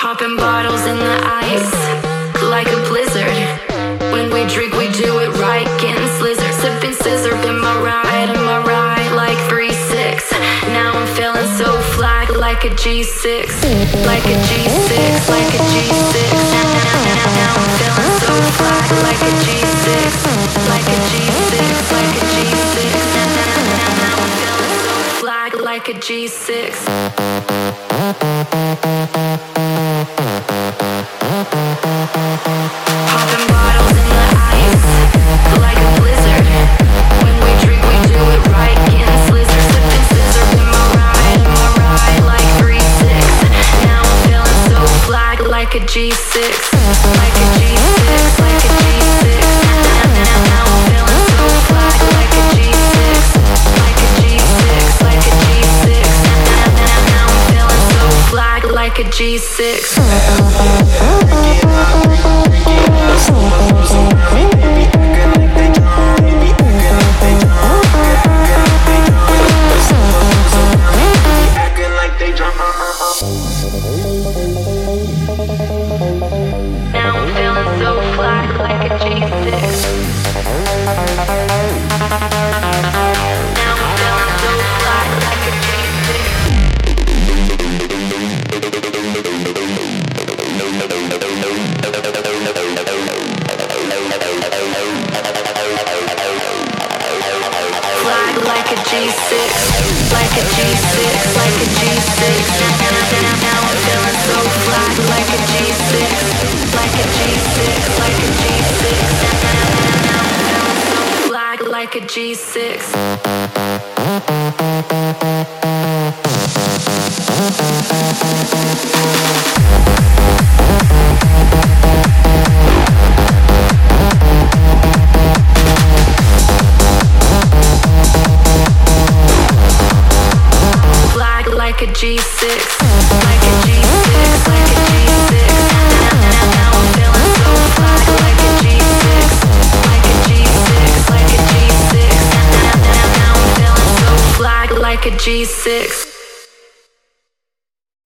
Popping bottles in the ice, like a blizzard. When we drink, we do it right, getting slizzard. Sipping scissor, am I right, like 3-6. Now I'm feeling so fly, like a G6. Like a G6, like a G6. Now I'm feeling so fly, like a G6. Like a G6, like a G6. Now I'm feeling so fly, like a G6. Popping bottles in the ice, like a blizzard. When we drink, we do it right, getting slizzard. Sipping scissor, am I right, like 3-6. Now I'm feeling so fly, like a G6. Like a G6, like a G6. Now I'm feeling so fly, like a G6. Like a G6, like a G6. Now I'm feeling so fly, like a G6. Now I'm feeling so fly, like a G6. Now I'm feeling so fly, like a fly, like a G6. Like a G6, like a G6. Now I'm feeling so fly, like a G6. Like a G6, like a G6. Now I'm feeling so fly, like a G6. Like a G6, like a G6, like a G6. Now I'm feeling so fly, like a G6, like a G6, like a G6. Now I'm feeling so fly, like a G6.